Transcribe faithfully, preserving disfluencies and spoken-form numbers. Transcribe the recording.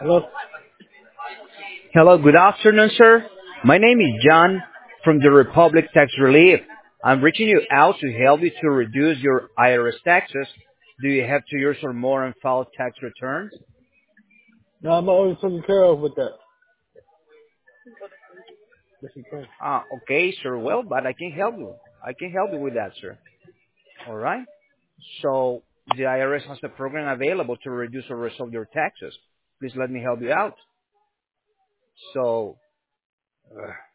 Hello? Hello, good afternoon, sir. My name is John from the Republic Tax Relief. I'm reaching you out to help you to reduce your I R S taxes. Do you have two years or more on filed tax returns? No, I'm always taken care of with that. Yes, you can. Ah, okay, sir. Well, but I can help you. I can help you with that, sir. All right. So the I R S has a program available to reduce or resolve your taxes. Please let me help you out. So